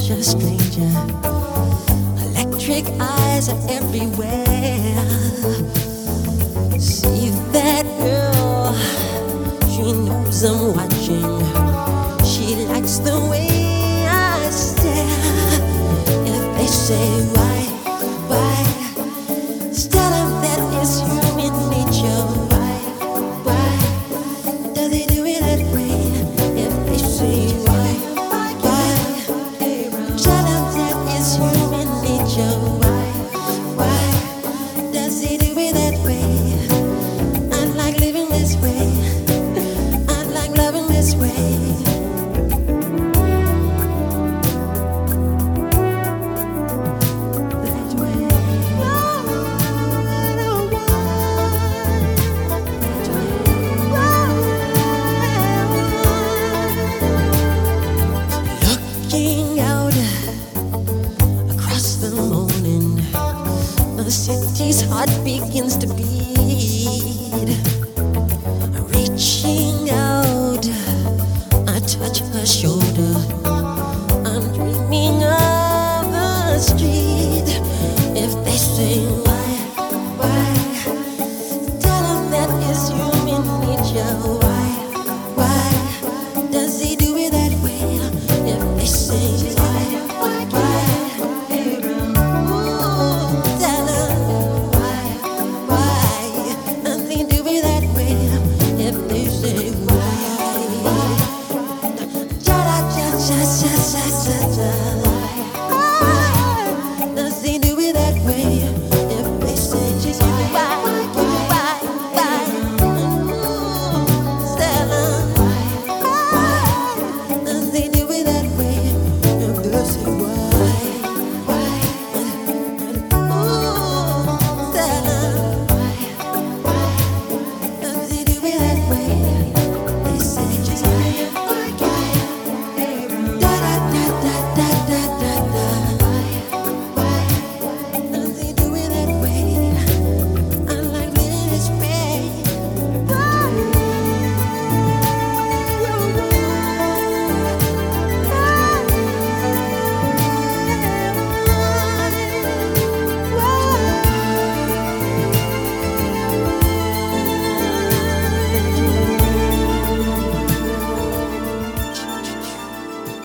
such a stranger. Electric eyes are everywhere. See that girl, she knows I'm watching. She likes the way I stare. If they say why, tell them that it's human nature. Why does he do it that way? If they say why, tell them that it's human nature. Why does he do it that way? I like living this way. I like loving this way. Looking out across the morning, the city's heart begins to beat. Reaching out, I touch her shoulder. I'm dreaming of the street. If they say why, tell them that it's human nature. Why does he do it that way? If they say